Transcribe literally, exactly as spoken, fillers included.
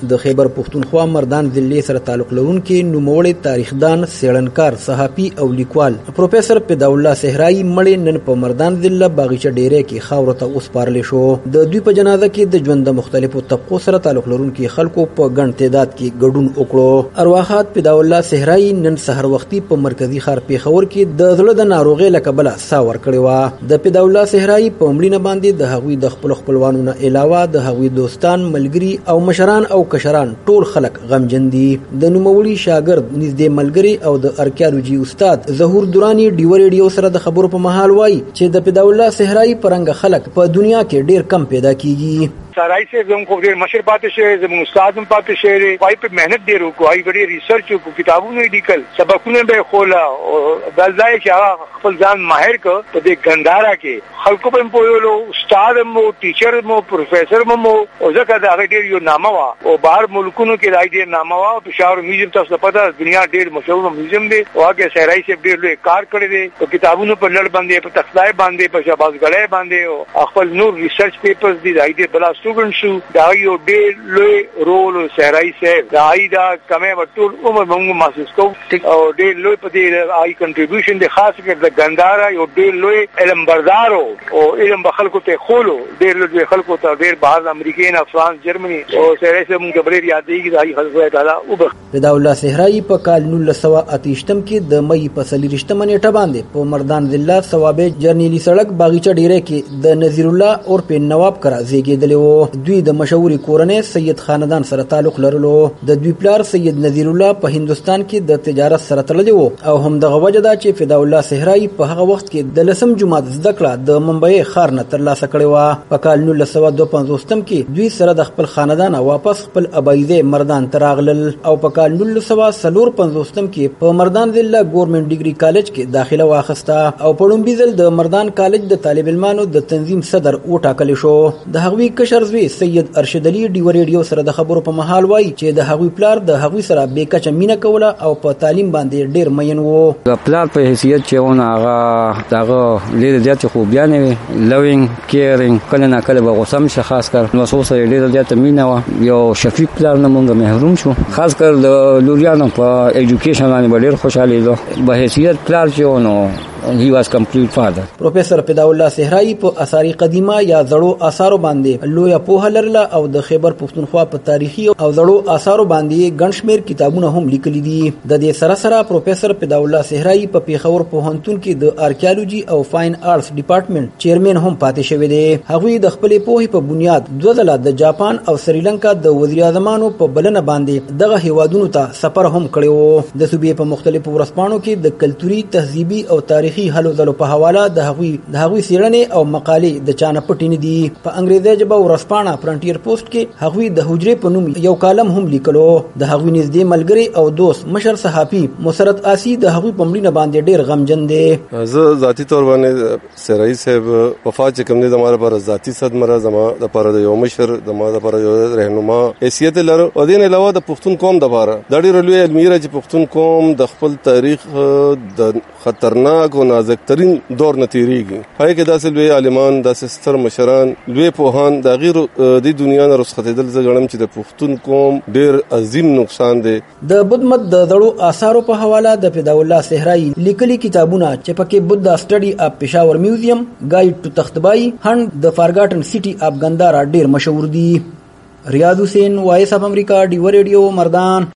د خیبر پښتونخوا مردان ضلع سره تعلق لرونکي نوموړی تاریخدان، څېړنکار، صحافي او لیکوال پروفیسر فداء الله صحرایي مړی نن په مردان ضلع باغچه ډیری کې خاورو ته وسپارل شو. د دوی په جنازه کې د ژوند د مختلفو طبقو سره تعلق لرونکي خلکو په ګڼ تعداد کې ګډون وکړو. ارواحات فداء الله صحرایي نن سحر وختي په مرکزي ښار پیښور کې د زړه د ناروغۍ له کبله ساه ورکړې وه. د فداء الله صحرایي په مړینه باندې د هغوی د خپلو خپلوانو نه علاوه د هغوی دوستان، ملګري او مشران او کشران ټول خلک غمجن دي. د نوموړي شاګرد، نږدې ملګري او د ارکیالوجي استاد ظهور دراني ډیو ریډیو سره د خبرو په مهال وایي چې د فداء الله صحرایي په رنګه خلک په دنیا کې ډیر کم پیدا کیږي. صحرایي سے زموږ خو ډېر مشر پاتې شوی، زموږ استاد هم پاتې شوی. هغوی په محنت ډېر وکړو، هغوی ډېر ریسرچ وکړو، کتابونه یې لیکل، سبقونه به یې ښووله. دا ځای چې هغه خپل ځان ماهر کړ په دې ګنداره کې، خلکو په هم پوهولو، استاد هم و، ټیچر هم و، پروفیسر هم و. او ځکه د هغې ډېر یو نامه وه او بهر ملکونو کې د هغې ډېر نامه وه. پېښور میوزیم تاسو ته پته ده، دنیا ډېر مشهور میوزیم دی او هغه کې صحرایي صاحب ډېر لوی کار کړی دی په کتابونو په لړ باندې، په تخلای باندې، په شهبازګړی باندې او خپل نور ریسرچ پیپرز دي. د هغې ډېر بلا سټوډنټ شو. دا یو ډېر لوی رول صحرایي صاحب د هغې دا کمی به ټول عمر موږ محسوس کوو او ډېر لوی په دې هغې کنټریبیوشن دی. خاص کر د ګنداره یو ډېر لوی علم بردار او علم به خلکو ته ښولو، ډېر لوی خلکو ته، ډېر بهر د امریکې نه، فرانس، جرمني او صحرایي صاحب موږ ته ډېر یادېږي. د هغې خلکو تعالی وبخښي. فداء الله صحرایي په کال نولس سوه اته ویشتم کې د مۍ په څلېرویشتمه نیټه باندې په مردان ضلع ثوابه جرنیلي سړک باغچه ډیری کې د نذیر الله عرف نواب کره زیږېدلی وو. دوی د مشهورې کورنۍ سید خاندان سره تعلق لرلو. د دوی پلار سید نذیر الله په هندوستان کې د تجارت سره تړلی وو او همدغه وجه ده چې فداء الله صحرایي په هغه وخت کې د لسم جماعت زده کړه د ممبۍ ښار نه ترلاسه کړې وه. په کال نولس سوه دوه پنځوستم کې دوی سره د خپل خاندان واپس خپل ابایي ځای مردان ته راغلل او په کال نولس سوه څلور پنځوستم کې په مردان ضلع ګورنمنټ ډیګري کالج کې داخله واخیسته او په لومړي ځل د مردان کالج د طالب علمانو د تنظیم صدر وټاکل شو. د هغوی کشر زوی سید ارشد علي ډیو ریډیو سره د خبرو په مهال وایي چې د هغوی پلار د هغوی سره بې کچه مینه کوله او په تعلیم باندې ډیر مین وو. د پلار په حیثیت چې ونه هغه دغه ډېرې زیاتې خوبیانې وې، لوینګ، کیرینګ، کله نه کله به غوسه هم شه. خاص کر نوسو سره ډېره زیاته مینه وه. یو شفیق پلار نه مونږ محروم شو. خاص کر د لوریانو په ایجوکیشن باندې به ډېر خوشحالېدو. به حیثیت پلار چې و نو he was complete father. پروفیسر فداء الله صحرایي په آثار قدیمه یا زړو آثارو باندې لویه پوهه لرله او د خیبر پښتونخوا په تاریخي او زړو آثارو باندې ګڼ شمېر کتابونه هم لیکلي دي. د دې سره سره پروفیسر فداء الله صحرایي په پیښور پوهنتون کې د ارکیالوجي او فاین آرټس ډپارټمنټ چیرمن هم پاتې شوی دی. هغوی د خپلې پوهې په بنیاد دوه ځله د جاپان او سریلانکا د وزیر اعظمانو په بلنه باندې دغه هیوادونو ته سفر هم کړی و. د صوبې په مختلفو ورځپاڼو کې د کلتوري، تهذیبي او تاریخي هلو ځلو په حواله د هغوی د هغوی څېړنې او مقالې د چا نه پټې نه دي. په انګریزي ژبه ورځپاڼه فرنټیر پوسټ کې هغوی د حجرې په نوم یو کالم هم لیکلو. د هغوی نږدې ملګری او دوست مشر صحافي مسرت آسی د هغوی په مړینه باندې ډېر غمجن دی. زه ذاتي طور باندې صحرایي صاحب وفات چې کوم دی زما لپاره ذاتي صدمه ده. زما لپاره د یو مشر، زما لپاره یو رهنما حیثیت لرو. او دې نه علاوه د پښتون قوم لپاره دا ډېره لویه المیره چې پښتون قوم د خپل تاریخ د خطرناک او نازک ترین دور نه تیریږي. هغه کې داسې لوی عالمان، داسې ستر مشران، لوی پوهان د غیر د دنیا نه رخصتېدل زه ګڼم چې د پښتون قوم ډېر عظیم نقصان دی. د بدمت د زړو آثارو په حواله د فداء الله صحرایي لیکلي کتابونه چې پکې بودا سټډي اف پېښور میوزیم، ګایډ ټو تختبای، هند د فارګاټن سټي اف ګندارا ډېر مشهور دي. ریاض حسین، وایس اف امریکا، ډیو ریډیو، مردان.